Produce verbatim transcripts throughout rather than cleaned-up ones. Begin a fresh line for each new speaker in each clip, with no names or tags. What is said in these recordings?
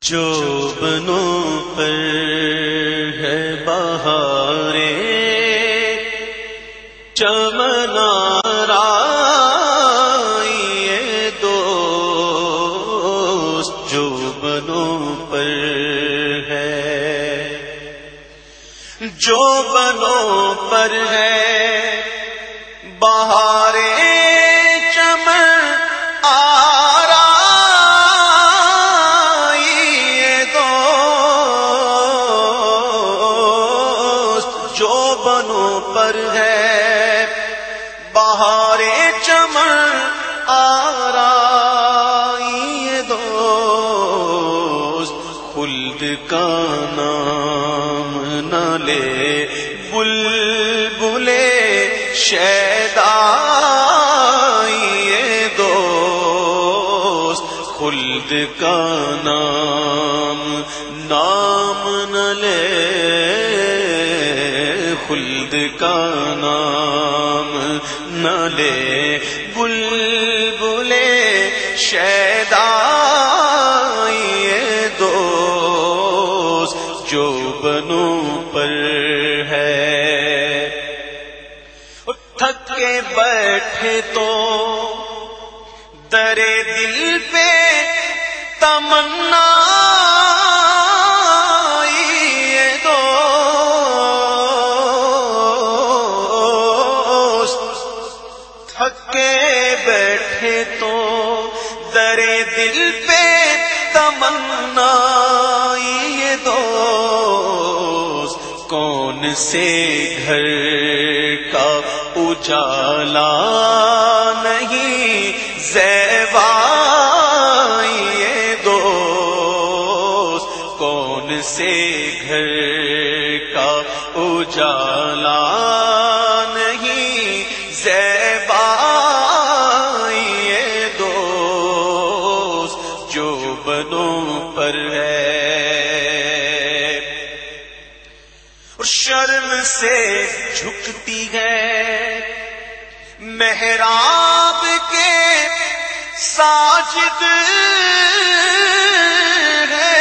جو بنوں پر ہے بہارے چمن آرائیے دوست، جو بنوں پر ہے، جو بنوں پر ہے بہارے پر ہے بہارے چمن آرائیے دوست، خلد کا نام نہ لے بلبلے شیدائیے دوست، خلد کا نام نام نہ لے، خلد کا نام نہ لے بلبلے شیدائیے دوست، جو بنوں پر ہے۔ تھک کے بیٹھے تو درے دل پہ تمنا بیٹھے تو درے دل پہ تمنا یہ دوست، کون سے گھر کا اجالا نہیں زیبا یہ دوست، کون سے گھر کا اجالا نہیں زیبا بنوں پر ہے۔ اور شرم سے جھکتی ہے محراب کے ساجد ہے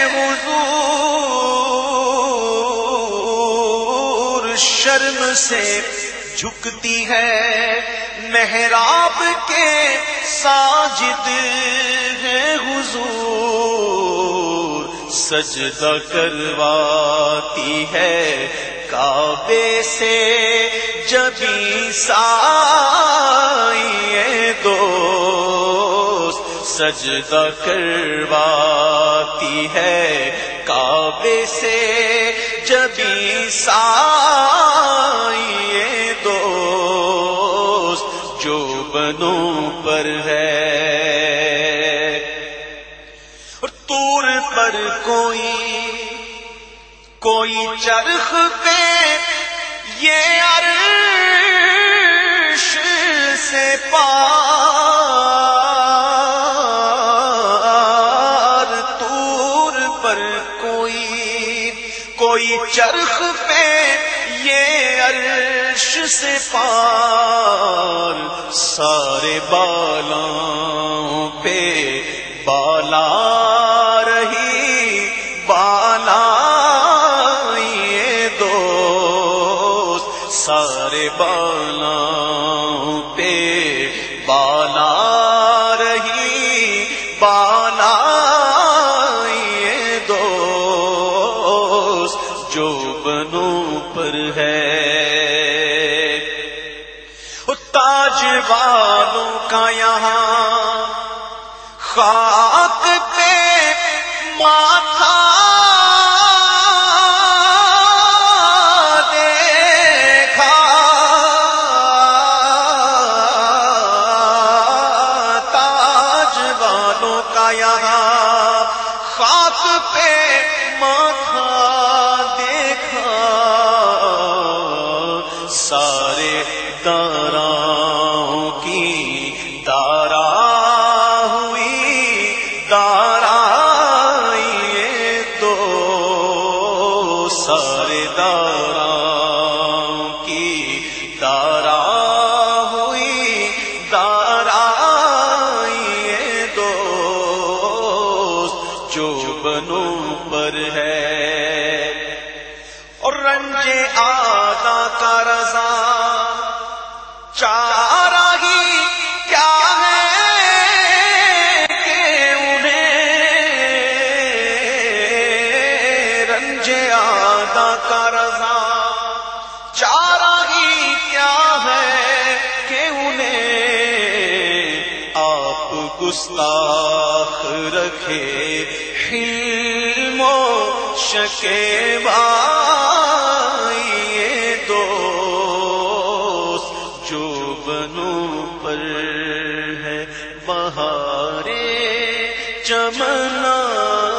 حضور، شرم سے جھکتی ہے محراب کے ساجد ہے حضور، سجدہ کرواتی ہے کعبے سے جبیں سائیے دوست، سجدہ کرواتی ہے کعبے سے جبیں سائیے دوست، جو بنوں پر ہے۔ طور پر کوئی کوئی چرخ پہ یہ عرش سے پار، طور پر کوئی کوئی چرخ پہ یہ عرش سے پار، سارے بالاں پہ بالا رہی بالا یہ دوست، سارے بالاں پہ بالا رہی بالا یہ دوست، جو بنوں پر ہے۔ تاج والوں کا یہاں خاک پہ ماتھا دیکھا، تاج والوں کا یہاں خاک پہ ماتھا دیکھا، سارے داراں کی دارا سارے داراں کی دارا ہوئی دارا یہ دوست، جو بنوں پر ہے، اور رنج آدھا کا رضا چارہ ہی کیا ہے کہ انہیں رنج آدھا کا رضا چارہ ہی کیا ہے کہ انہیں آپ گستاخ رکھے حلم و شکیبہ بہارے چمنا